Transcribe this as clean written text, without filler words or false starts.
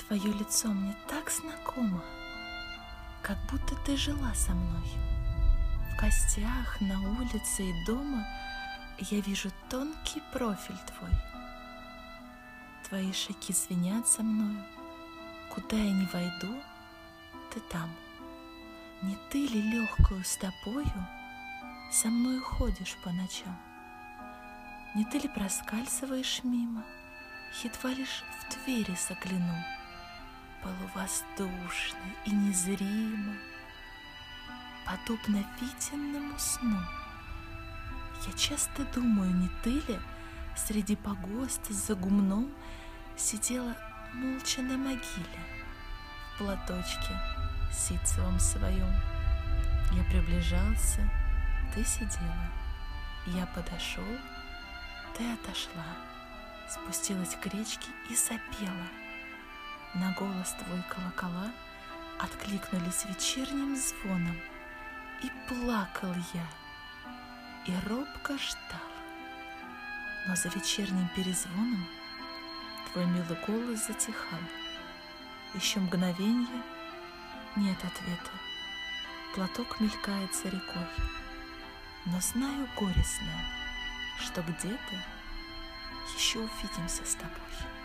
Твое лицо мне так знакомо, как будто ты жила со мной. В гостях, на улице и дома я вижу тонкий профиль твой. Твои шаги звенят со мною. Куда я ни войду, ты там. Не ты ли легкою стопою со мною ходишь по ночам? Не ты ли проскальзываешь мимо, едва лишь в двери загляну? Полувоздушно и незримо, подобно виденному сну. Я часто думаю, не ты ли среди погоста за гумном сидела молча на могиле в платочке ситцевом своем. Я приближался, ты сидела. Я подошел, ты отошла, спустилась к речке и запела. На голос твой колокола откликнулись вечерним звоном, и плакал я, и робко ждал. Но за вечерним перезвоном твой милый голос затихал. Еще мгновенье, нет ответа. Платок мелькает за рекой, но знаю горестное, что где-то еще увидимся с тобой.